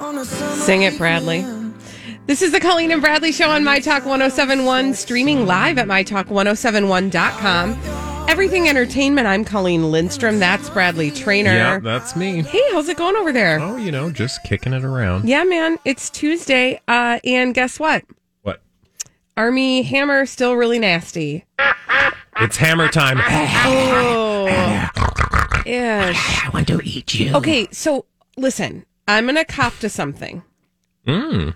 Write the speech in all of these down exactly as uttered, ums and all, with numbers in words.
Sing it, Bradley. This is the Colleen and Bradley Show on My Talk one oh seven point one, streaming live at my talk one oh seven one dot com. Everything Entertainment. I'm Colleen Lindstrom. That's Bradley Trainer. Yeah, that's me. Hey, how's it going over there? Oh, you know, just kicking it around. Yeah, man. It's Tuesday. Uh, and guess what? What? Army Hammer still really nasty. It's hammer time. Oh. Ish. I want to eat you. Okay, so listen. I'm going to cop to something. Mm.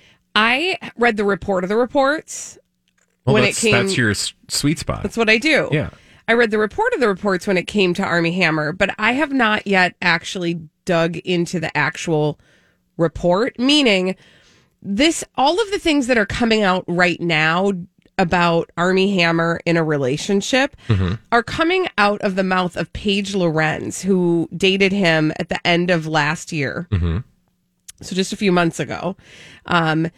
I read the report of the reports Well, when it that's, came. that's your s- sweet spot. That's what I do. Yeah. I read the report of the reports when it came to Army Hammer, but I have not yet actually dug into the actual report, meaning this, all of the things that are coming out right now about Army Hammer in a relationship mm-hmm. are coming out of the mouth of Paige Lorenz, who dated him at the end of last year. Mm-hmm. So just a few months ago. Um,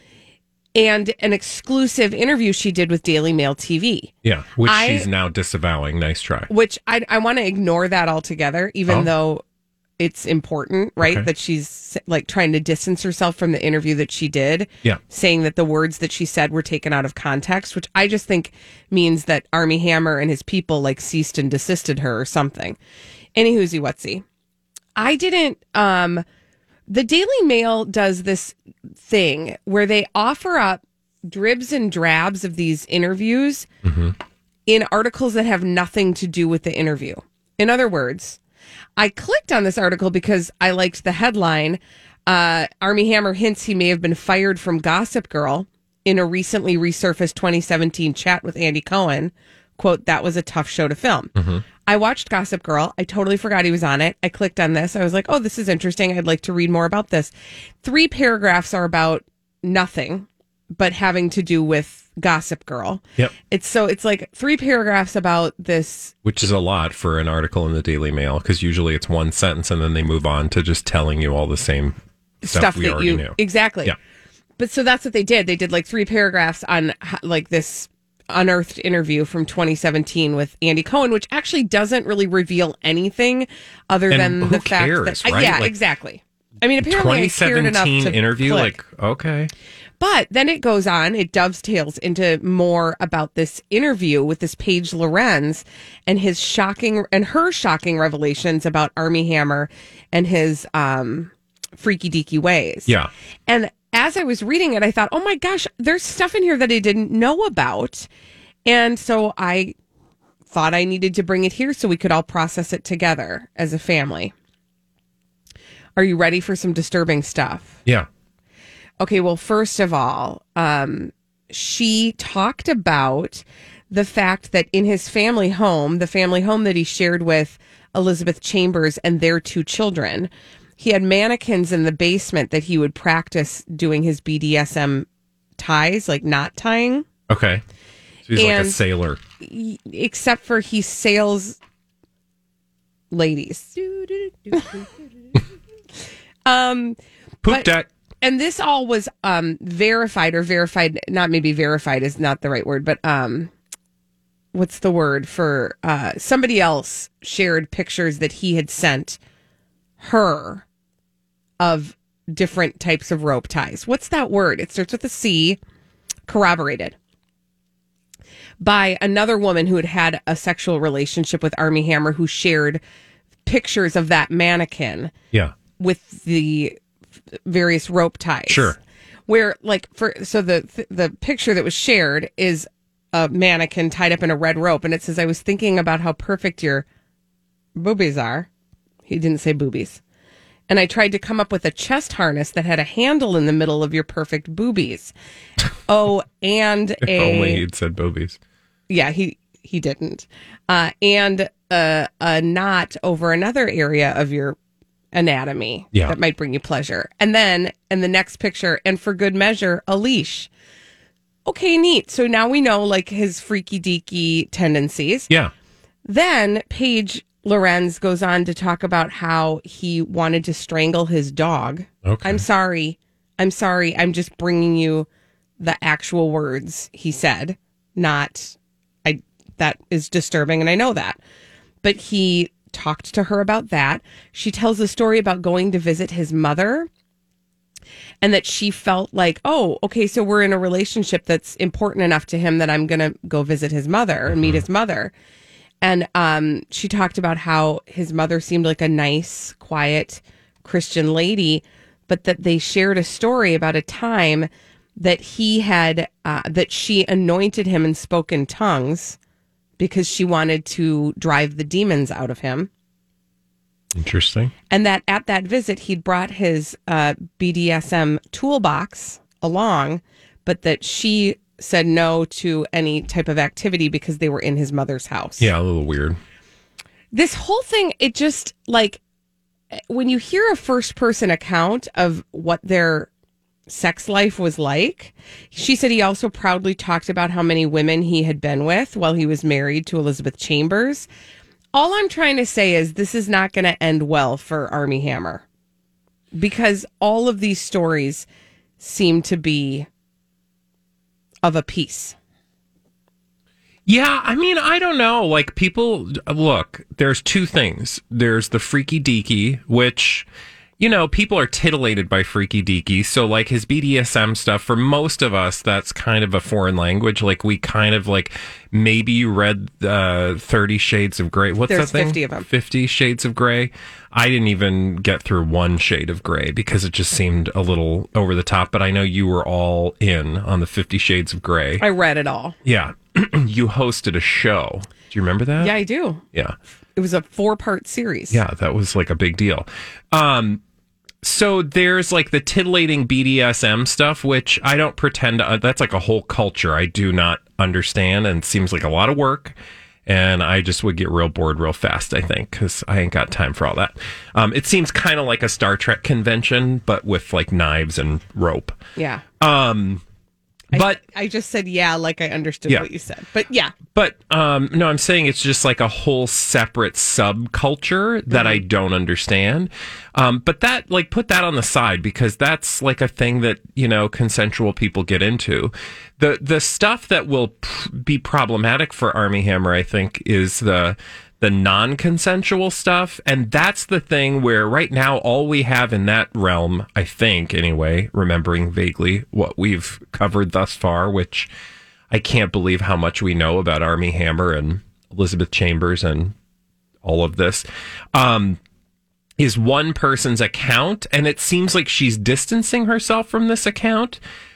and an exclusive interview she did with Daily Mail T V. Yeah, which I, she's now disavowing. Nice try. Which I, I want to ignore that altogether, even oh. though it's important, right? Okay. That she's like trying to distance herself from the interview that she did. Yeah. Saying that the words that she said were taken out of context, which I just think means that Army Hammer and his people like ceased and desisted her or something. Any whoozy whatsy. I didn't... um. The Daily Mail does this thing where they offer up dribs and drabs of these interviews mm-hmm. in articles that have nothing to do with the interview. In other words, I clicked on this article because I liked the headline. Uh, Army Hammer hints he may have been fired from Gossip Girl in a recently resurfaced twenty seventeen chat with Andy Cohen. Quote, that was a tough show to film. Mm-hmm. I watched Gossip Girl. I totally forgot he was on it. I clicked on this. I was like, oh, this is interesting. I'd like to read more about this. Three paragraphs are about nothing, but having to do with Gossip Girl. Yep. It's so it's like three paragraphs about this. Which is a lot for an article in the Daily Mail, because usually it's one sentence and then they move on to just telling you all the same stuff, stuff we that already you knew. Exactly. Yeah. But so that's what they did. They did like three paragraphs on like this unearthed interview from twenty seventeen with Andy Cohen, which actually doesn't really reveal anything other and than who the fact cares, that right? yeah, like, exactly. I mean, apparently I cared enough to interview, click. like okay, but then it goes on. It dovetails into more about this interview with this Paige Lorenz and his shocking and her shocking revelations about Army Hammer and his um, freaky deaky ways. Yeah, and as I was reading it, I thought, oh my gosh, there's stuff in here that I didn't know about. And so I thought I needed to bring it here so we could all process it together as a family. Are you ready for some disturbing stuff? Yeah. Okay, well, first of all, um, she talked about the fact that in his family home, the family home that he shared with Elizabeth Chambers and their two children, he had mannequins in the basement that he would practice doing his B D S M ties, like knot tying. Okay. So he's and like a sailor. He, except for he sails ladies. um, Poop but, deck. And this all was um, verified or verified, not maybe verified is not the right word, but um, what's the word for uh, somebody else shared pictures that he had sent her of different types of rope ties. What's that word? It starts with a C. Corroborated by another woman who had had a sexual relationship with Army Hammer, who shared pictures of that mannequin. Yeah. With the various rope ties. Sure. Where like for so the the picture that was shared is a mannequin tied up in a red rope, and it says, "I was thinking about how perfect your boobies are." He didn't say boobies. And I tried to come up with a chest harness that had a handle in the middle of your perfect boobies. Oh, and if a... only he'd said boobies. Yeah, he, he didn't. Uh, and a, a knot over another area of your anatomy yeah. that might bring you pleasure. And then, in the next picture, and for good measure, a leash. Okay, neat. So now we know, like, his freaky deaky tendencies. Yeah. Then, Paige Lorenz goes on to talk about how he wanted to strangle his dog. Okay. I'm sorry. I'm sorry. I'm just bringing you the actual words he said. Not, I. That is disturbing, and I know that. But he talked to her about that. She tells a story about going to visit his mother and that she felt like, oh, okay, so we're in a relationship that's important enough to him that I'm going to go visit his mother and meet his mother. And um, she talked about how his mother seemed like a nice, quiet Christian lady, but that they shared a story about a time that he had, uh, that she anointed him and spoke in tongues because she wanted to drive the demons out of him. Interesting. And that at that visit, he'd brought his uh, B D S M toolbox along, but that she said no to any type of activity because they were in his mother's house. Yeah, a little weird. This whole thing, it just, like, when you hear a first-person account of what their sex life was like, she said he also proudly talked about how many women he had been with while he was married to Elizabeth Chambers. All I'm trying to say is this is not going to end well for Armie Hammer, because all of these stories seem to be of a piece. Yeah, I mean, I don't know. Like, people, look, there's two things. There's the freaky deaky, which, you know, people are titillated by freaky deaky. So, like, his B D S M stuff, for most of us, that's kind of a foreign language. Like, we kind of, like, maybe you read uh, Thirty Shades of Grey. What's There's that thing? fifty of them. Fifty Shades of Grey. I didn't even get through one shade of gray because it just seemed a little over the top. But I know you were all in on the Fifty Shades of Grey. I read it all. Yeah. You hosted a show. Do you remember that? Yeah, I do. Yeah. It was a four-part series. Yeah, that was like a big deal. Um, so there's like the titillating B D S M stuff, which I don't pretend to, uh, that's like a whole culture I do not understand and seems like a lot of work. And I just would get real bored real fast, I think, because I ain't got time for all that. Um, it seems kind of like a Star Trek convention, but with like knives and rope. Yeah. Um, but I, I just said, yeah, like I understood yeah. what you said. But yeah. But um, no, I'm saying it's just like a whole separate subculture that mm-hmm. I don't understand. Um, but that, like, put that on the side because that's like a thing that, you know, consensual people get into. The the stuff that will pr- be problematic for Armie Hammer, I think, is the the non-consensual stuff. And that's the thing where right now all we have in that realm, I think, anyway, remembering vaguely what we've covered thus far, which I can't believe how much we know about Armie Hammer and Elizabeth Chambers and all of this, um, is one person's account. And it seems like she's distancing herself from this account,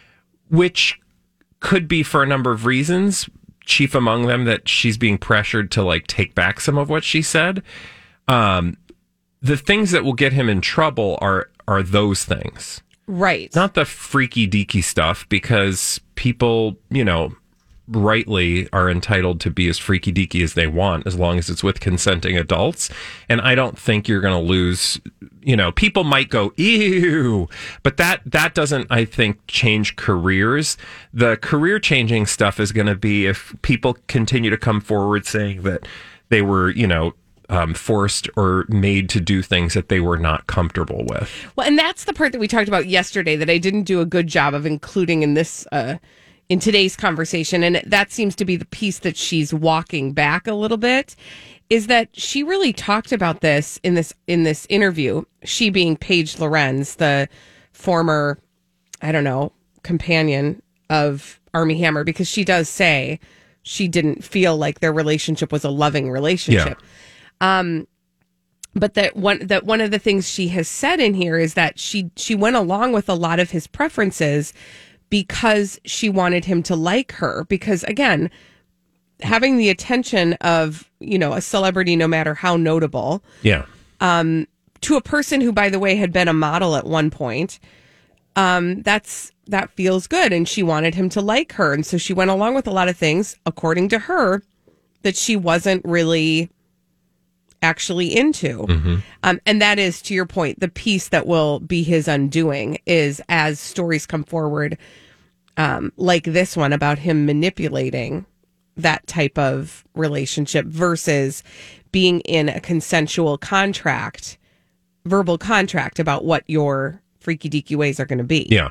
which could be for a number of reasons. Chief among them that she's being pressured to like take back some of what she said. Um, the things that will get him in trouble are are those things, right? Not the freaky deaky stuff, because people, you know, rightly are entitled to be as freaky deaky as they want as long as it's with consenting adults. And I don't think you're going to lose. You know, people might go, ew, but that, that doesn't, I think, change careers. The career changing stuff is going to be if people continue to come forward saying that they were, you know, um, forced or made to do things that they were not comfortable with. Well, and that's the part that we talked about yesterday that I didn't do a good job of including in this, uh, in today's conversation. And that seems to be the piece that she's walking back a little bit. Is that she really talked about this in this in this interview, she being Paige Lorenz, the former, I don't know, companion of Armie Hammer, because she does say she didn't feel like their relationship was a loving relationship. Yeah. Um, but that one that one of the things she has said in here is that she she went along with a lot of his preferences because she wanted him to like her. Because again, having the attention of, you know, a celebrity, no matter how notable, yeah, um, to a person who, by the way, had been a model at one point, um, that's that feels good, and she wanted him to like her, and so she went along with a lot of things, according to her, that she wasn't really actually into. Mm-hmm. Um, and that is, to your point, the piece that will be his undoing is as stories come forward, um, like this one about him manipulating that type of relationship versus being in a consensual contract, verbal contract about what your freaky deaky ways are going to be. Yeah.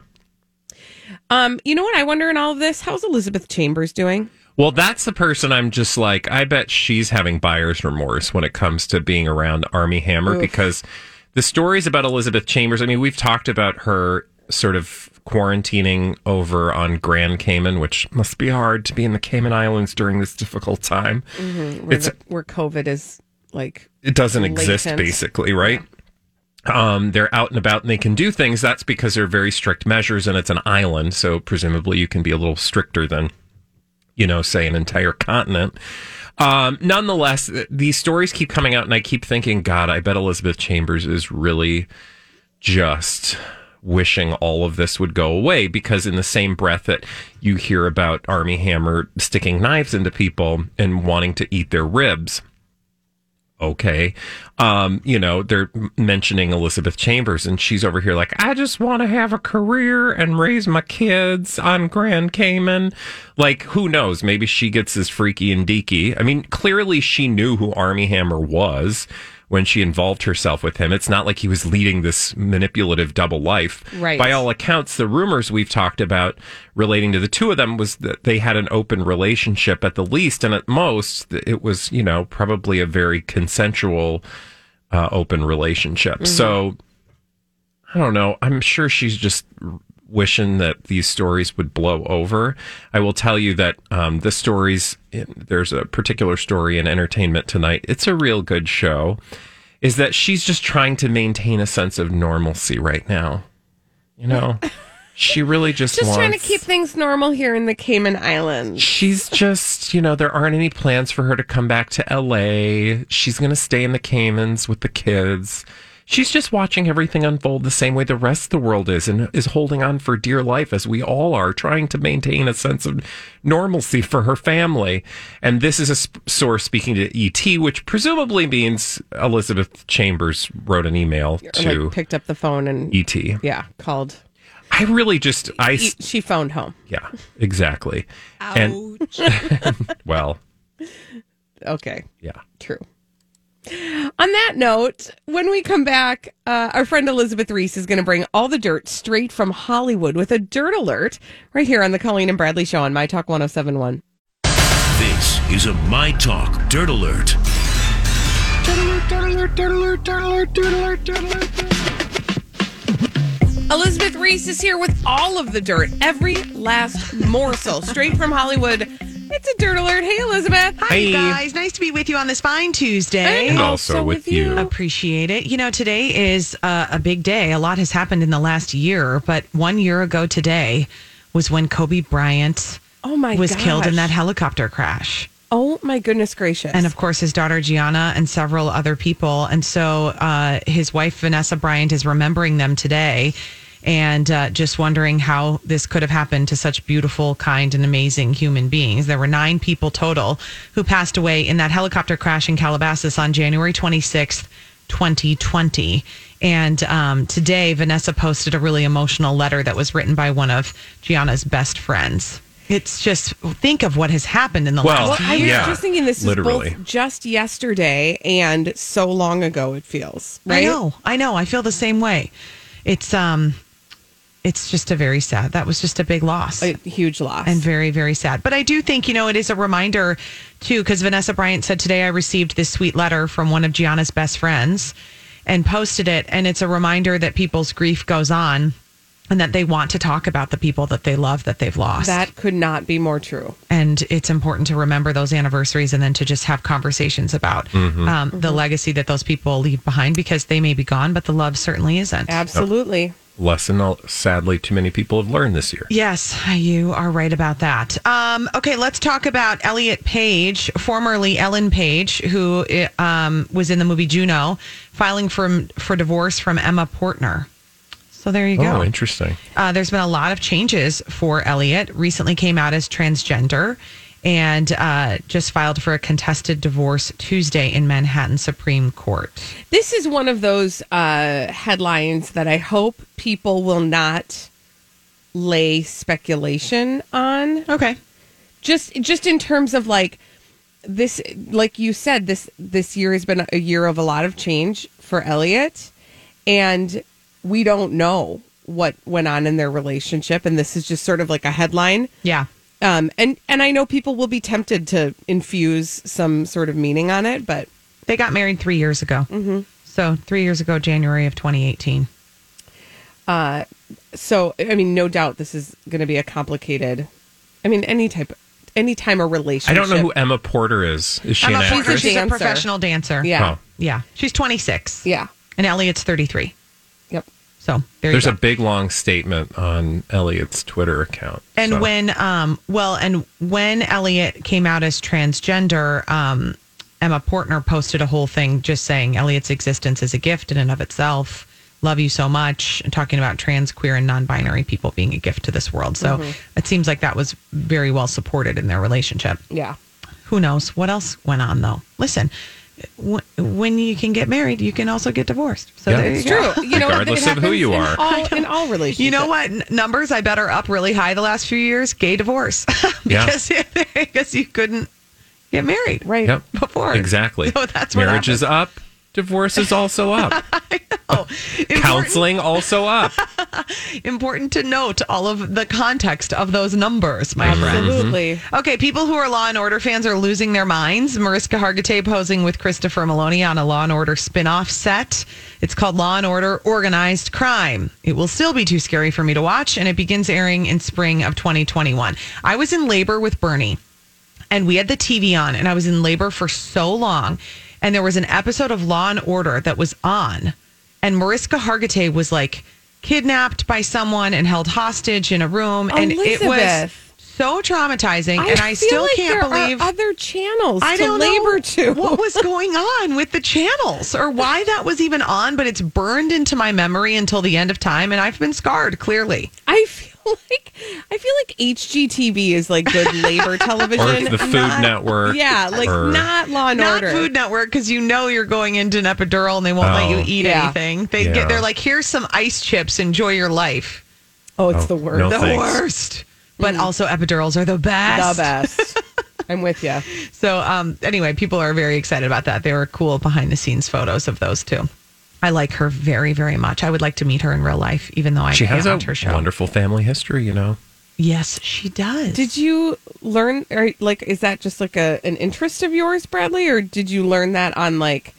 Um, you know what I wonder in all of this? How's Elizabeth Chambers doing? Well, that's the person I'm just like, I bet she's having buyer's remorse when it comes to being around Armie Hammer. Oof. Because the stories about Elizabeth Chambers, I mean, we've talked about her sort of quarantining over on Grand Cayman, which must be hard to be in the Cayman Islands during this difficult time. Mm-hmm. Where, It's the, where COVID is like it doesn't latent. exist, basically, right? Yeah. Um, they're out and about and they can do things. That's because they're very strict measures, and it's an island, so presumably you can be a little stricter than, you know, say an entire continent. Um, nonetheless, these stories keep coming out, and I keep thinking, God, I bet Elizabeth Chambers is really just wishing all of this would go away, because in the same breath that you hear about Armie Hammer sticking knives into people and wanting to eat their ribs, okay, um, you know, they're mentioning Elizabeth Chambers, and she's over here like, I just want to have a career and raise my kids on Grand Cayman. Like, who knows? Maybe she gets as freaky and deaky. I mean, clearly she knew who Armie Hammer was when she involved herself with him. It's not like he was leading this manipulative double life. Right. By all accounts, the rumors we've talked about relating to the two of them was that they had an open relationship at the least, and at most, it was, you know, probably a very consensual uh, open relationship. Mm-hmm. So, I don't know. I'm sure she's just wishing that these stories would blow over. I will tell you that um, the stories, there's a particular story in Entertainment Tonight. It's a real good show. Is that she's just trying to maintain a sense of normalcy right now. You know, she really just, just wants... trying to keep things normal here in the Cayman Islands. She's just, you know, there aren't any plans for her to come back to L A. She's going to stay in the Caymans with the kids. She's just watching everything unfold the same way the rest of the world is, and is holding on for dear life, as we all are, trying to maintain a sense of normalcy for her family. And this is a sp- source speaking to E T, which presumably means Elizabeth Chambers wrote an email Or to like picked up the phone and E T. Yeah, called. I really just I E- she phoned home. Yeah, exactly. Ouch. And well, okay, yeah, true. On that note, when we come back, uh, our friend Elizabeth Reese is going to bring all the dirt straight from Hollywood with a dirt alert right here on the Colleen and Bradley Show on My Talk one oh seven point one. This is a My Talk Dirt Alert. Dirt alert, dirt alert, dirt alert, dirt alert, dirt alert, dirt alert. Elizabeth Reese is here with all of the dirt, every last morsel, straight from Hollywood. It's a dirt alert. Hey, Elizabeth. Hi, you guys. Nice to be with you on this fine Tuesday. And also with you. Appreciate it. You know, today is uh, a big day. A lot has happened in the last year, but one year ago today was when Kobe Bryant oh my was gosh. killed in that helicopter crash. Oh, my goodness gracious. And of course, his daughter Gianna and several other people. And so uh, his wife, Vanessa Bryant, is remembering them today. And uh, just wondering how this could have happened to such beautiful, kind, and amazing human beings. There were nine people total who passed away in that helicopter crash in Calabasas on January twenty-sixth, twenty twenty. And um, today, Vanessa posted a really emotional letter that was written by one of Gianna's best friends. It's just, think of what has happened in the well, last Well, I was year. yeah, just thinking this literally. is both just yesterday and so long ago it feels, right? I know, I know. I feel the same way. It's um, it's just a very sad. That was just a big loss. A huge loss. And very, very sad. But I do think, you know, it is a reminder, too, because Vanessa Bryant said today I received this sweet letter from one of Gianna's best friends and posted it. And it's a reminder that people's grief goes on and that they want to talk about the people that they love that they've lost. That could not be more true. And it's important to remember those anniversaries and then to just have conversations about Mm-hmm. um, Mm-hmm. the legacy that those people leave behind, because they may be gone, but the love certainly isn't. Absolutely. Lesson, sadly, too many people have learned this year. Yes, you are right about that. Um, okay, let's talk about Elliot Page, formerly Ellen Page, who um, was in the movie Juno, filing for, for divorce from Emma Portner. So there you go. Oh, interesting. Uh, there's been a lot of changes for Elliot. Recently came out as transgender and uh, just filed for a contested divorce Tuesday in Manhattan Supreme Court. This is one of those uh, headlines that I hope people will not lay speculation on. Okay. Just just in terms of like this, like you said, this this year has been a year of a lot of change for Elliot, and we don't know what went on in their relationship, and this is just sort of like a headline. Yeah. Um, and, and I know people will be tempted to infuse some sort of meaning on it, but... They got married three years ago. Mm-hmm. So three years ago, January of twenty eighteen. Uh, so, I mean, no doubt this is going to be a complicated, I mean, any type, any time a relationship. I don't know who Emma Porter is. Is she Emma an Porter, actress? she's a Dancer. professional dancer. Yeah. Oh. Yeah. She's twenty-six. Yeah. And Elliot's thirty-three. Yep. So there There's you a go. big long statement on Elliot's Twitter account. And so. when, um, well, and when Elliot came out as transgender, um, Emma Portner posted a whole thing just saying Elliot's existence is a gift in and of itself. Love you so much. And talking about trans, queer, and non-binary people being a gift to this world. So it seems like that was very well supported in their relationship. Yeah. Who knows what else went on though? Listen, w- when you can get married, you can also get divorced. So Yeah, there you it's go. True. You know, Regardless it of who you happens are. In all, in all relationships. You know what? N- numbers I bet are up really high the last few years. Gay divorce. Yeah. because, because you couldn't get married. Right. Yep. Before. Exactly. So that's what Marriage is up. Divorce is also up. Oh, important, Counseling also up. important to note all of the context of those numbers, my friend. Absolutely. Okay, people who are Law and Order fans are losing their minds. Mariska Hargitay posing with Christopher Maloney on a Law and Order spin-off set. It's called Law and Order Organized Crime. It will still be too scary for me to watch, and it begins airing in spring of twenty twenty-one. I was in labor with Bernie, and we had the T V on, and I was in labor for so long, and there was an episode of Law and Order that was on, and Mariska Hargitay was like kidnapped by someone and held hostage in a room, and it was Elizabeth. so traumatizing, and I feel still like can't there believe are other channels I to don't labor know to. what was going on with the channels or why that was even on, but it's burned into my memory until the end of time, and I've been scarred, clearly. I feel like I feel like H G T V is like good labor television. Or the Food not- Network. Yeah, like or- not Law and Not Order. Food Network, because you know you're going into an epidural and they won't let Oh. you eat Yeah. anything. They Yeah. get they're like, here's some ice chips, enjoy your life. Oh, it's Oh, the worst. no The thanks. worst. But also epidurals are the best. The best. I'm with you. So um, anyway, people are very excited about that. There were cool behind the scenes photos of those two. I like her very, very much. I would like to meet her in real life, even though I She can't has a watch her show. wonderful family history, you know. Yes, she does. Did you learn, or like, is that just like a an interest of yours, Bradley, or did you learn that on like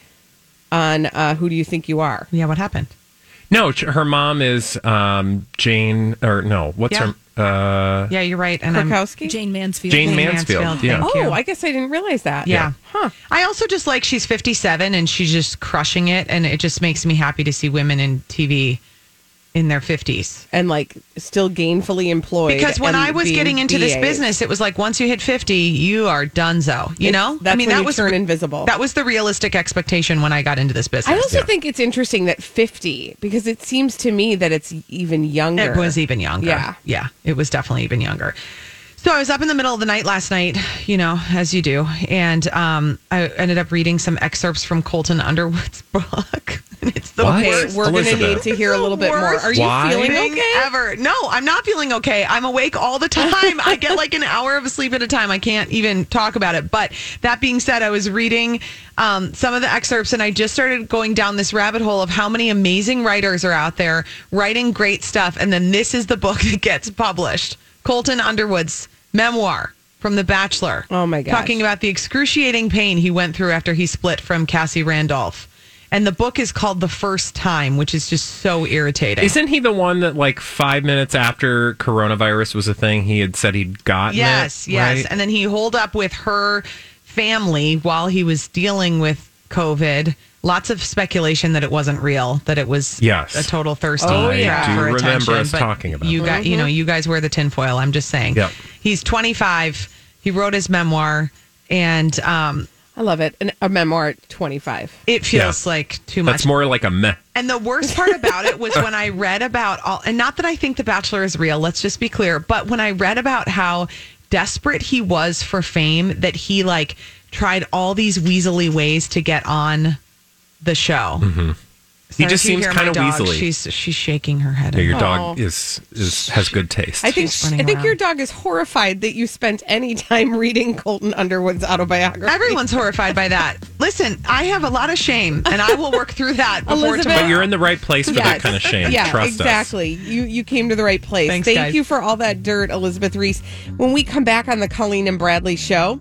on uh, Who Do You Think You Are? Yeah, what happened? No, ch- her mom is um, Jane, or no, what's Yeah. her? Uh, Yeah, you're right. And I'm, Krakowski? Jane Mansfield. Jane Jane Mansfield. Mansfield, Yeah. thank you. Oh, I guess I didn't realize that. yeah. Huh. I also just like she's fifty-seven and she's just crushing it. And it just makes me happy to see women in T V in their fifties. And like still gainfully employed. Because when and I was being getting into this B As. business, it was like once you hit fifty, you are donezo. You It's- know? that's I mean, when that you was turn invisible. That was the realistic expectation when I got into this business. I also Yeah. think it's interesting that fifty, because it seems to me that it's even younger. It was even younger. Yeah. Yeah. It was definitely even younger. So I was up in the middle of the night last night, you know, as you do. And um, I ended up reading some excerpts from Colton Underwood's book. And it's the What? Okay, worst. we're going to Elizabeth. need to hear a little bit more. Worst Are you Why? feeling thing okay? ever. No, I'm not feeling okay. I'm awake all the time. I get like an hour of sleep at a time. I can't even talk about it. But that being said, I was reading um, some of the excerpts and I just started going down this rabbit hole of how many amazing writers are out there writing great stuff. And then this is the book that gets published. Colton Underwood's memoir from The Bachelor. Oh, my gosh. Talking about the excruciating pain he went through after he split from Cassie Randolph. And the book is called The First Time, which is just so irritating. Isn't he the one that, like, five minutes after coronavirus was a thing, he had said he'd gotten Yes, it? yes. right? And then he holed up with her family while he was dealing with COVID. Lots of speculation that it wasn't real, that it was Yes. a total thirsty Oh, trap yeah. I do for remember attention. us But talking about you that. got, you know, you guys wear the tinfoil. I'm just saying. Yep. He's twenty-five. He wrote his memoir, and um, I love it. An, a memoir at twenty-five. it feels Yeah. like too much. That's more like a meh. And the worst part about it was when I read about all, and not that I think The Bachelor is real, let's just be clear, but when I read about how desperate he was for fame, that he like tried all these weaselly ways to get on the show. Mm-hmm. He Sorry just if you seems hear kind my of dog. weaselly. She's she's shaking her head. Yeah, your Oh. dog is, is has good taste. I think She's running I think around. your dog is horrified that you spent any time reading Colton Underwood's autobiography. Everyone's horrified by that. Listen, I have a lot of shame, and I will work through that before Elizabeth- tomorrow. but you're in the right place for that Yes. kind of shame. Yeah, Trust us. exactly. You you came to the right place. Thanks, Thank guys. you for all that dirt, Elizabeth Reese. When we come back on the Colleen and Bradley show,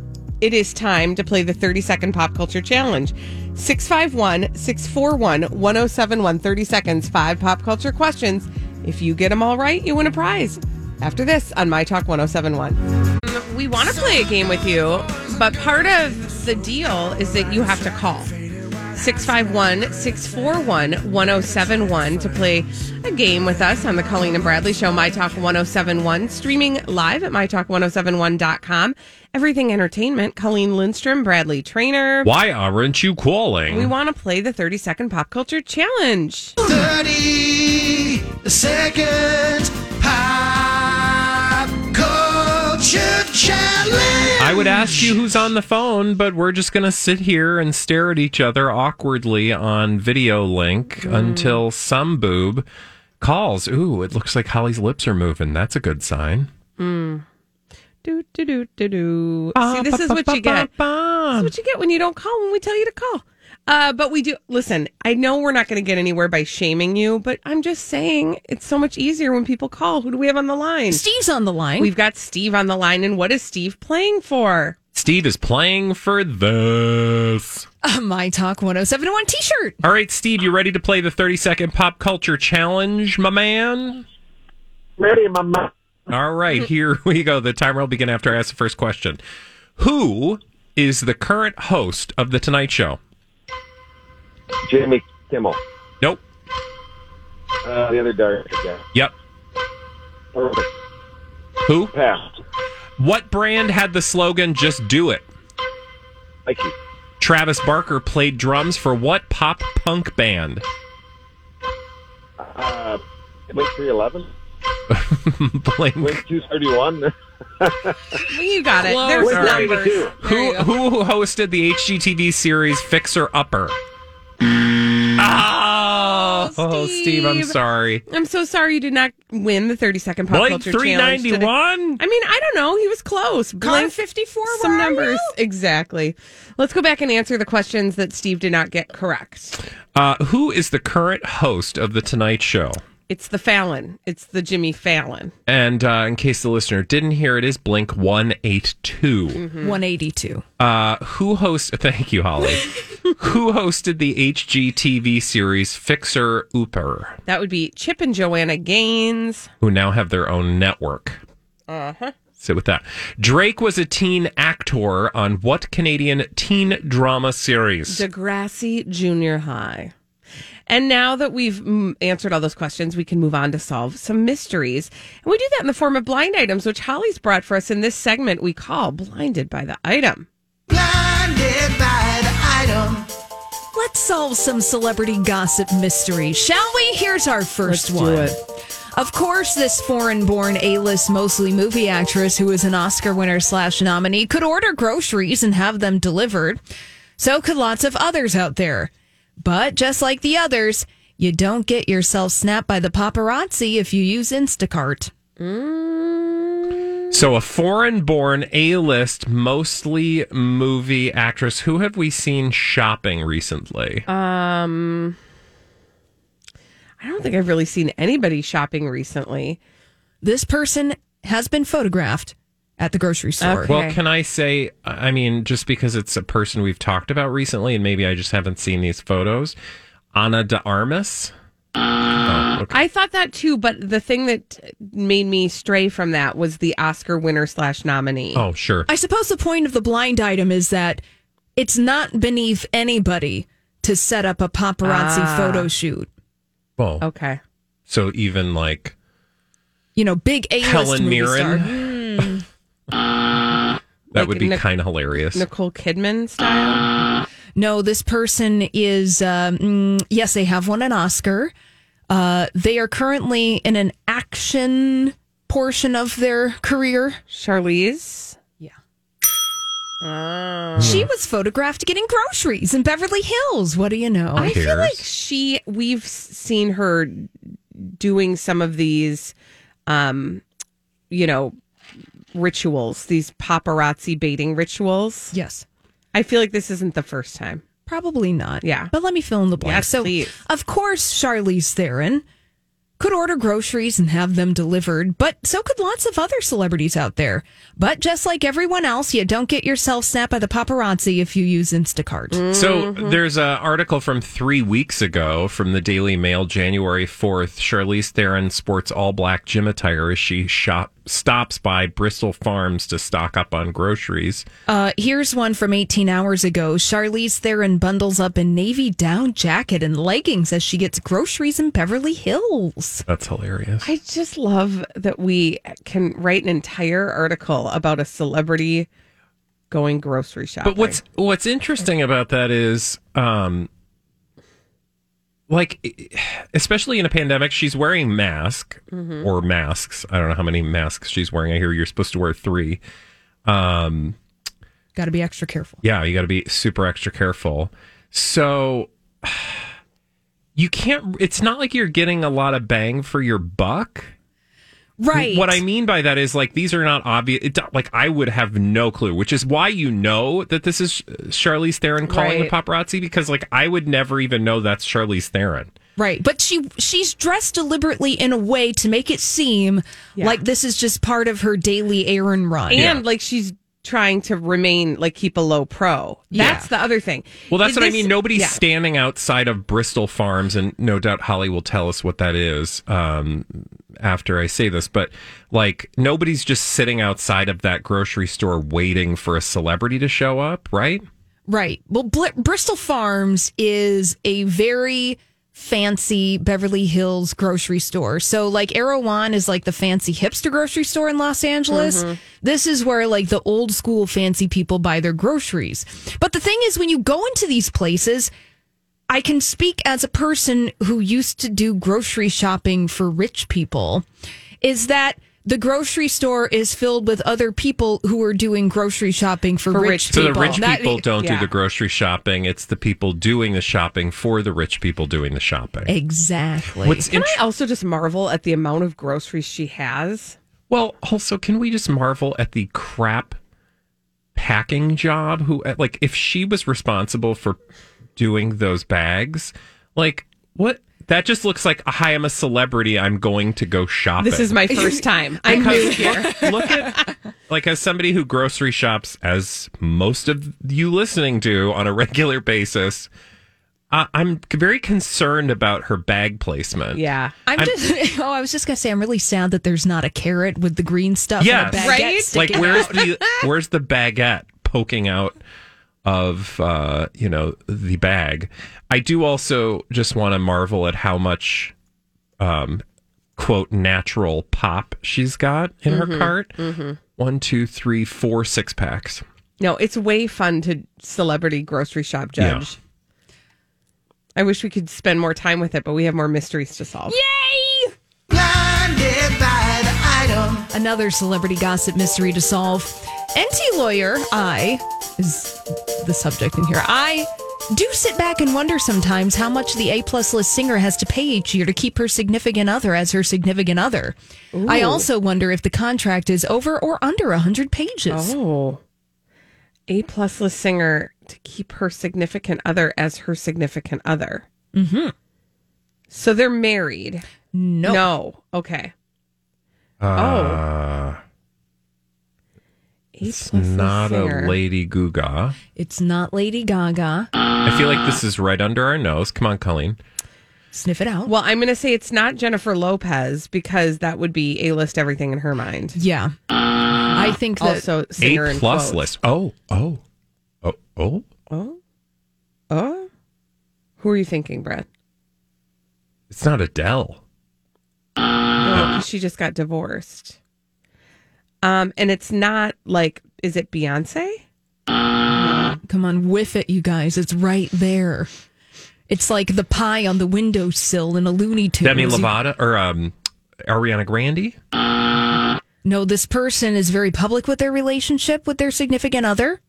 it is time to play the thirty second pop culture challenge. six five one, six four one, one oh seven one. thirty seconds, five pop culture questions. If you get them all right, you win a prize. After this on My Talk one oh seven one. We want to play a game with you, but part of the deal is that you have to call six five one, six four one, one oh seven one to play a game with us on the Colleen and Bradley Show, My Talk one oh seven one, streaming live at my talk one oh seven one dot com. Everything Entertainment, Colleen Lindstrom, Bradley Trainer. Why aren't you calling? We want to play the thirty second Pop Culture Challenge. thirty second Pop Culture Challenge. I would ask you who's on the phone, but we're just going to sit here and stare at each other awkwardly on video link mm. until some boob calls. Ooh, it looks like Holly's lips are moving. That's a good sign. Mm. Do, do, do, do, do. See, this is what you get. This is what you get when you don't call when we tell you to call. Uh, but we do. Listen, I know we're not going to get anywhere by shaming you, but I'm just saying it's so much easier when people call. Who do we have on the line? Steve's on the line. We've got Steve on the line. And what is Steve playing for? Steve is playing for this. A My Talk one oh seven one t-shirt. All right, Steve, you ready to play the thirty second Pop Culture Challenge, my man? Ready, my man. All right, here we go. The timer will begin after I ask the first question. Who is the current host of The Tonight Show? Jimmy Kimmel. Nope. Uh, the other director guy. Yep. Perfect. Who? Pass. What brand had the slogan, just do it? Thank you. Travis Barker played drums for what pop punk band? Uh, Blink three eleven? Blink. Blink two thirty-one? You got it. Close. There's All right. numbers. There Who, who hosted the H G T V series Fixer Upper? Oh, oh, Steve. Steve, I'm sorry. I'm so sorry you did not win the thirty second Pop Blink Culture three Challenge today. ninety-one? I mean, I don't know. He was close. Blink fifty-four, some where are numbers. you? Exactly. Let's go back and answer the questions that Steve did not get correct. Uh, who is the current host of The Tonight Show? It's the Fallon. It's the Jimmy Fallon. And uh, in case the listener didn't hear, it is Blink one eighty-two. Mm-hmm. one eighty-two. Uh, who hosts? Thank you, Holly. Who hosted the H G T V series Fixer Upper? That would be Chip and Joanna Gaines. Who now have their own network. Uh huh. Sit with that. Drake was a teen actor on what Canadian teen drama series? Degrassi Junior High. And now that we've mm, answered all those questions, we can move on to solve some mysteries. And we do that in the form of blind items, which Holly's brought for us in this segment we call Blinded by the Item. Blinded by the item. Let's solve some celebrity gossip mysteries, shall we? Here's our first Let's one. do it. Of course, this foreign-born A-list, mostly movie actress who is an Oscar winner slash nominee could order groceries and have them delivered. So could lots of others out there. But just like the others, you don't get yourself snapped by the paparazzi if you use Instacart. Mm. So a foreign-born A-list, mostly movie actress. Who have we seen shopping recently? Um, I don't think I've really seen anybody shopping recently. This person has been photographed at the grocery store. Okay. Well, can I say, I mean, just because it's a person we've talked about recently, and maybe I just haven't seen these photos, Ana de Armas. Oh, okay. I thought that too, but the thing that made me stray from that was the Oscar winner slash nominee. Oh, sure. I suppose the point of the blind item is that it's not beneath anybody to set up a paparazzi Ah. photo shoot. Well, Okay. so even like You know, big A-list Helen movie star. Mirren. That Like would be Nic- kind of hilarious. Nicole Kidman style. No, this person is, um, mm, yes, they have won an Oscar. Uh, they are currently in an action portion of their career. Charlize. Yeah. Oh. She was photographed getting groceries in Beverly Hills. What do you know? I feel cares? like she, we've seen her doing some of these, um, you know, rituals, these paparazzi baiting rituals. Yes. I feel like this isn't the first time. Probably not. Yeah. But let me fill in the blanks. Yes, so, please. of course, Charlize Theron could order groceries and have them delivered, but so could lots of other celebrities out there. But just like everyone else, you don't get yourself snapped by the paparazzi if you use Instacart. So there's an article from three weeks ago from the Daily Mail, January fourth. Charlize Theron sports all black gym attire as she shop stops by Bristol Farms to stock up on groceries. Uh, here's one from eighteen hours ago. Charlize Theron bundles up in navy down jacket and leggings as she gets groceries in Beverly Hills. That's hilarious. I just love that we can write an entire article about a celebrity going grocery shopping. But what's what's interesting about that is, um, like, especially in a pandemic, she's wearing mask Mm-hmm. or masks. I don't know how many masks she's wearing. I hear you're supposed to wear three. Um, Got to be extra careful. yeah, you got to be super extra careful. So you can't. It's not like you're getting a lot of bang for your buck. Right. What I mean by that is, like, these are not obvious. It, like, I would have no clue, which is why you know that this is Charlize Theron calling Right. the paparazzi, because, like, I would never even know that's Charlize Theron. Right. But she she's dressed deliberately in a way to make it seem Yeah. like this is just part of her daily errand run. and like she's trying to remain like keep a low pro. That's the other thing. Well, that's Is what I this- mean. Nobody's yeah. standing outside of Bristol Farms, and no doubt Holly will tell us what that is um, after I say this. But, like, nobody's just sitting outside of that grocery store waiting for a celebrity to show up, right? Right. Well, Bl- Bristol Farms is a very fancy Beverly Hills grocery store. So, like, Erewhon is like the fancy hipster grocery store in Los Angeles. This is where, like, the old school fancy people buy their groceries. But the thing is, when you go into these places, I can speak as a person who used to do grocery shopping for rich people, is that the grocery store is filled with other people who are doing grocery shopping for, For rich rich people. So the rich That- people don't yeah. do the grocery shopping. It's the people doing the shopping for the rich people doing the shopping. Exactly. What's Can int- I also just marvel at the amount of groceries she has? well, also, can we just marvel at the crap packing job? Who, like, if she was responsible for doing those bags, like, what? That just looks like, hi, I'm a celebrity. I'm going to go shopping. This is my first time. I'm new Because here. look, look at, like, as somebody who grocery shops, as most of you listening do on a regular basis, uh, I'm very concerned about her bag placement. Yeah. I'm, I'm- just. Oh, I was just gonna say, I'm really sad that there's not a carrot with the green stuff. and a Yes. baguette Right? Like, sticking where's out. the where's the baguette poking out of uh, you know, the bag? I do also just want to marvel at how much um, quote natural pop she's got in her cart. One, two, three, four six packs. No, it's way fun to celebrity grocery shop judge. I wish we could spend more time with it, but we have more mysteries to solve. Yay! Blinded by the item. Another celebrity gossip mystery to solve. N T lawyer, I is the subject in here. I do sit back and wonder sometimes how much the A plus list singer has to pay each year to keep her significant other as her significant other. I also wonder if the contract is over or under one hundred pages. Oh. A plus list singer to keep her significant other as her significant other. Mm-hmm. So they're married. No. No. Okay. Uh, A it's plus list not singer. a Lady Gaga. It's not Lady Gaga. I feel like this is right under our nose. Come on, Colleen. Sniff it out. Well, I'm going to say it's not Jennifer Lopez because that would be A-list everything in her mind. Yeah. I think that Also, singer A in plus quotes. list. Oh, oh, oh, oh. Oh, oh. Who are you thinking, Brett? It's not Adele. No, 'cause she just got divorced. Um, and it's not like, is it Beyonce? come on, whiff it, you guys. It's right there. It's like the pie on the windowsill in a Looney Tunes. Demi You- Lovato or um, Ariana Grande. No, this person is very public with their relationship with their significant other.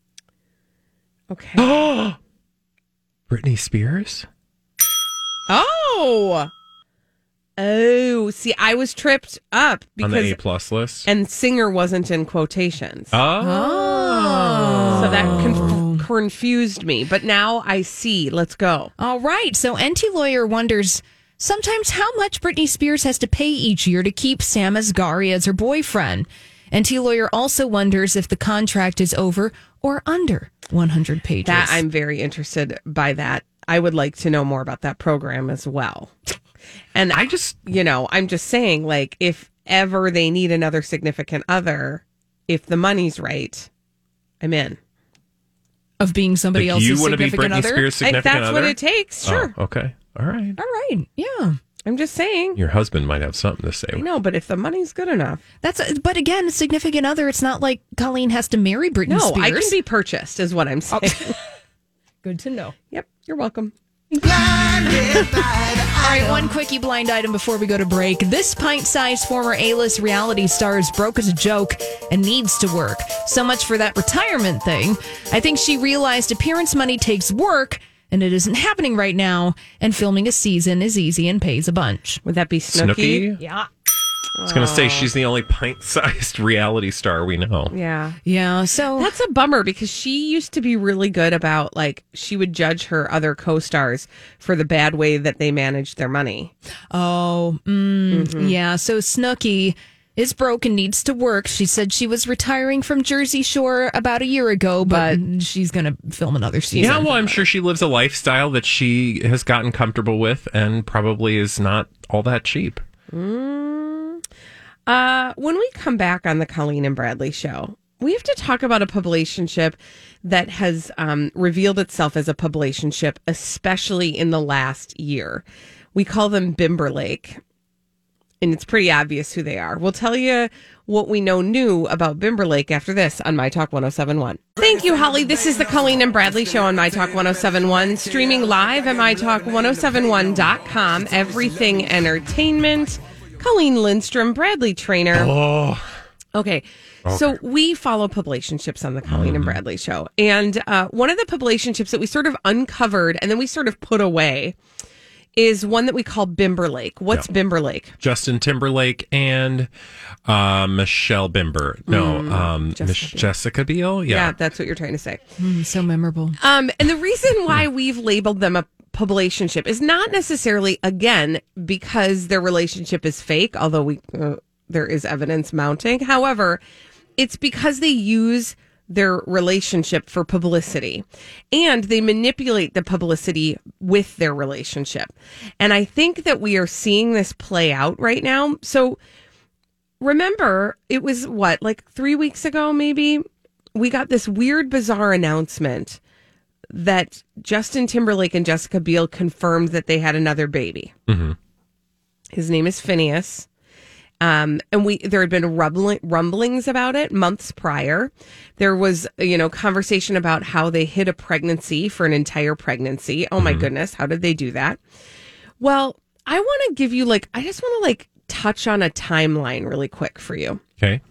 Okay. Britney Spears. Oh. Oh, see, I was tripped up On the A because plus list. and singer wasn't in quotations. Oh. So that conf- confused me. But now I see. Let's go. All right. So N T Lawyer wonders sometimes how much Britney Spears has to pay each year to keep Sam Asghari as her boyfriend. And T Lawyer also wonders if the contract is over or under one hundred pages. That I'm very interested by that. I would like to know more about that program as well. And I just, you know, I'm just saying, like, if ever they need another significant other, if the money's right, I'm in. Of being somebody Like, else's you want to be significant Britney other? Spears' Like, significant that's other? what it takes. Sure. Oh, okay. All right. All right. Yeah. I'm just saying. Your husband might have something to say. I know, but if the money's good enough. That's but again, a significant other. It's not like Colleen has to marry Britney No, Spears. I can be purchased, is what I'm saying. Good to know. Yep, you're welcome. All right, one quickie blind item before we go to break. This pint-sized former A-list reality star is broke as a joke and needs to work. So much for that retirement thing. I think she realized appearance money takes work, and it isn't happening right now, and filming a season is easy and pays a bunch. Would that be Snooki? Snooki? Yeah. I was going to say she's the only pint-sized reality star we know. Yeah. Yeah, so... That's a bummer because she used to be really good about, like, she would judge her other co-stars for the bad way that they managed their money. Oh, mm, yeah. So Snooki is broke and needs to work. She said she was retiring from Jersey Shore about a year ago, but she's going to film another season. Yeah, well, I'm sure she lives a lifestyle that she has gotten comfortable with and probably is not all that cheap. Mm. Uh, when we come back on the Colleen and Bradley show, we have to talk about a publicationship that has um, revealed itself as a publicationship, especially in the last year. We call them Bimberlake, and it's pretty obvious who they are. We'll tell you what we know new about Bimberlake after this on My Talk one oh seven point one. Thank you, Holly. This is the Colleen and Bradley show on My Talk one oh seven point one, streaming live at my talk one oh seven one dot com. Everything Entertainment. Colleen Lindstrom, Bradley Trainer. Oh. Okay. okay. So we follow publicationships on the Colleen mm-hmm. and Bradley show. And uh, one of the publicationships that we sort of uncovered and then we sort of put away is one that we call Bimberlake. What's yeah. Bimberlake? Justin Timberlake and uh, Michelle Bimber. No, mm, um, Jessica, Mich- Biel. Jessica Biel. Yeah. yeah, that's what you're trying to say. Mm, so memorable. Um, and the reason why we've labeled them a publicationship is not necessarily, again, because their relationship is fake, although we uh, there is evidence mounting. However, it's because they use their relationship for publicity and they manipulate the publicity with their relationship. And I think that we are seeing this play out right now. So remember, it was what, like three weeks ago, maybe we got this weird, bizarre announcement that Justin Timberlake and Jessica Biel confirmed that they had another baby. Mm-hmm. His name is Phineas. Um, and we, there had been rumbling, rumblings about it months prior. There was, you know, conversation about how they hid a pregnancy for an entire pregnancy. Oh my mm-hmm. goodness. How did they do that? Well, I want to give you like, I just want to like touch on a timeline really quick for you. Okay.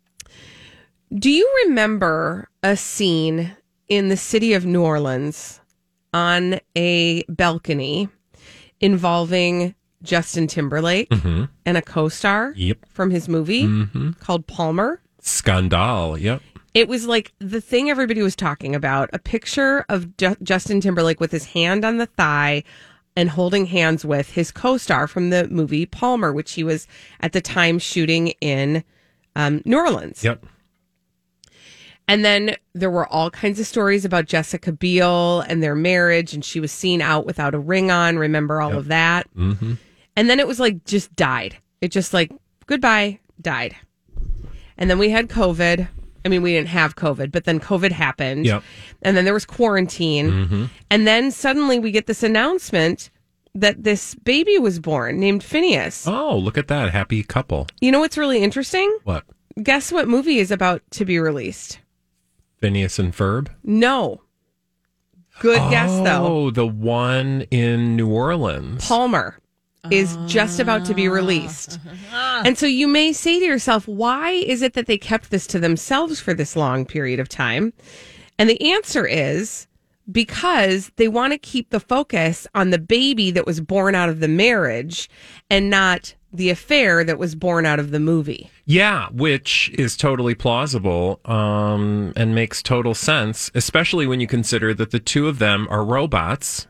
Do you remember a scene in the city of New Orleans on a balcony involving Justin Timberlake mm-hmm. and a co-star yep. from his movie mm-hmm. called Palmer? Scandal, yep. It was like the thing everybody was talking about, a picture of Ju- Justin Timberlake with his hand on the thigh and holding hands with his co-star from the movie Palmer, which he was at the time shooting in um, New Orleans. Yep. And then there were all kinds of stories about Jessica Biel and their marriage, and she was seen out without a ring on. Remember all yep. of that? Mm-hmm. And then it was like just died. It just like, goodbye, died. And then we had COVID. I mean, we didn't have COVID, but then COVID happened. Yep. And then there was quarantine. Mm-hmm. And then suddenly we get this announcement that this baby was born named Phineas. Oh, look at that. Happy couple. You know what's really interesting? What? Guess what movie is about to be released? Phineas and Ferb? No. Good oh, guess, though. Oh, the one in New Orleans. Palmer is uh, just about to be released. Uh, and so you may say to yourself, why is it that they kept this to themselves for this long period of time? And the answer is because they want to keep the focus on the baby that was born out of the marriage and not the affair that was born out of the movie. Yeah, which is totally plausible um, and makes total sense, especially when you consider that the two of them are robots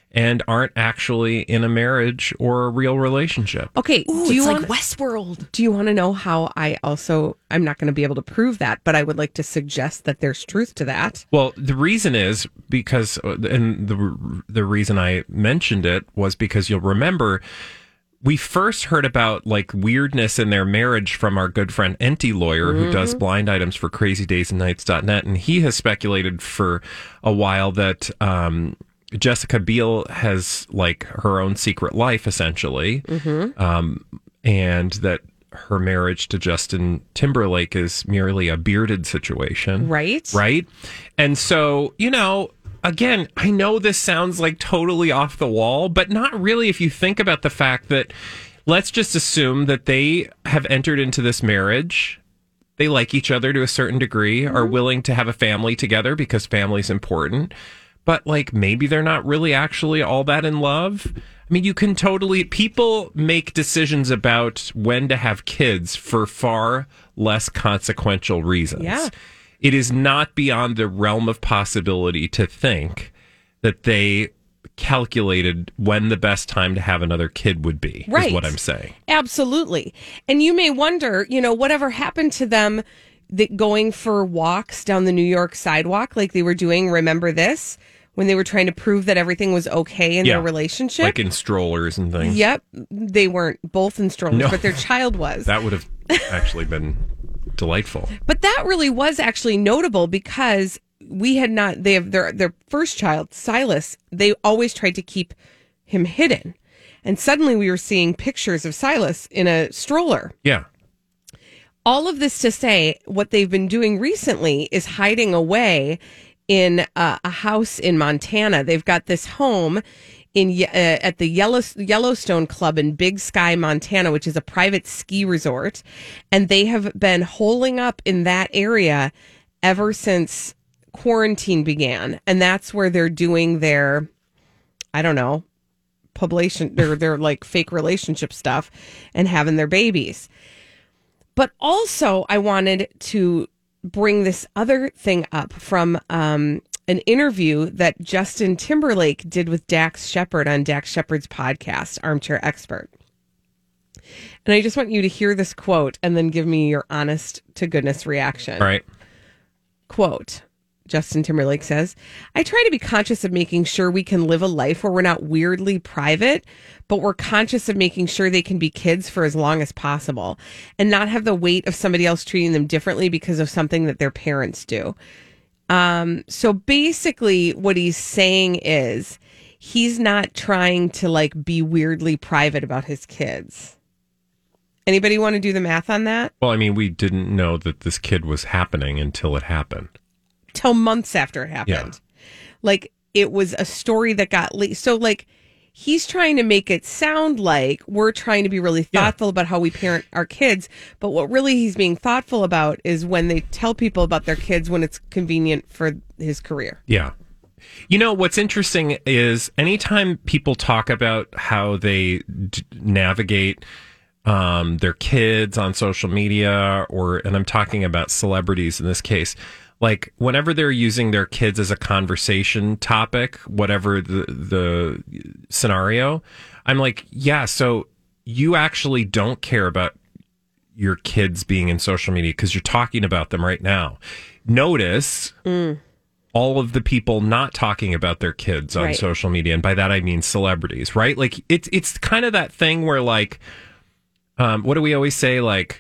and aren't actually in a marriage or a real relationship. Okay, Ooh, do you it's want like Westworld. do you want to know how I also I'm not going to be able to prove that, but I would like to suggest that there's truth to that. Well, the reason is because, and the the reason I mentioned it was because you'll remember we first heard about like weirdness in their marriage from our good friend Enti Lawyer, who does blind items for crazy days and nights dot net, and he has speculated for a while that um, Jessica Biel has like her own secret life, essentially, um, and that her marriage to Justin Timberlake is merely a bearded situation. Right. Right. And so, you know, again, I know this sounds like totally off the wall, but not really if you think about the fact that let's just assume that they have entered into this marriage. They like each other to a certain degree, are willing to have a family together because family's important. But like maybe they're not really actually all that in love. I mean, you can totally, people make decisions about when to have kids for far less consequential reasons. Yeah. It is not beyond the realm of possibility to think that they calculated when the best time to have another kid would be, Right. is what I'm saying. Absolutely. And you may wonder, you know, whatever happened to them that going for walks down the New York sidewalk like they were doing, remember this? When they were trying to prove that everything was okay in Yeah. their relationship. Like in strollers and things. Yep. They weren't both in strollers, No. but their child was. That would have actually been delightful. But that really was actually notable because we had not, they have their, their first child, Silas, they always tried to keep him hidden. And suddenly we were seeing pictures of Silas in a stroller. Yeah. All of this to say, what they've been doing recently is hiding away in uh, a house in Montana. They've got this home in uh, at the Yellow, Yellowstone Club in Big Sky, Montana, which is a private ski resort. And they have been holing up in that area ever since quarantine began. And that's where they're doing their, I don't know, publication, their, their like fake relationship stuff and having their babies. But also I wanted to bring this other thing up from um, an interview that Justin Timberlake did with Dax Shepard on Dax Shepard's podcast, Armchair Expert. And I just want you to hear this quote and then give me your honest to goodness reaction. All right. Quote, Justin Timberlake says, I try to be conscious of making sure we can live a life where we're not weirdly private, but we're conscious of making sure they can be kids for as long as possible and not have the weight of somebody else treating them differently because of something that their parents do. Um, so basically what he's saying is he's not trying to like be weirdly private about his kids. Anybody want to do the math on that? Well, I mean, we didn't know that this kid was happening until it happened. Till months after it happened. Like it was a story that got leaked. So like he's trying to make it sound like we're trying to be really thoughtful yeah. about how we parent our kids. But what really he's being thoughtful about is when they tell people about their kids when it's convenient for his career. Yeah. You know, what's interesting is anytime people talk about how they d- navigate um, their kids on social media, or, and I'm talking about celebrities in this case, like whenever they're using their kids as a conversation topic, whatever the the scenario, I'm like, yeah, so you actually don't care about your kids being in social media because you're talking about them right now. Notice mm. all of the people not talking about their kids on right. social media. And by that, I mean celebrities, right? Like it's, it's kind of that thing where like, um, what do we always say? Like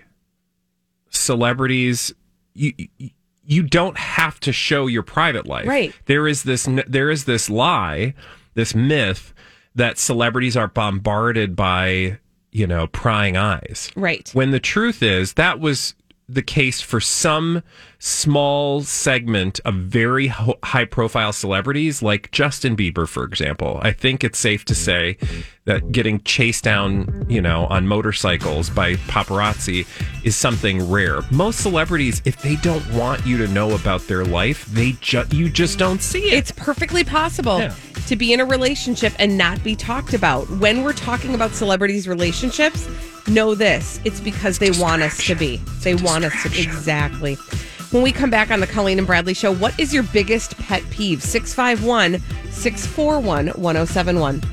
celebrities, you, you You don't have to show your private life. Right. There is this there is this lie, this myth that celebrities are bombarded by, you know, prying eyes. Right. When the truth is that was the case for some small segment of very ho- high profile celebrities like Justin Bieber, for example. I think it's safe to say that getting chased down, you know, on motorcycles by paparazzi is something rare. Most celebrities, if they don't want you to know about their life, they ju- you just don't see it. It's perfectly possible Yeah. to be in a relationship and not be talked about. When we're talking about celebrities' relationships, know this. It's because they want us to be. They want us to. Exactly. When we come back on the Colleen and Bradley Show, what is your biggest pet peeve? six five one, six four one, one oh seven one.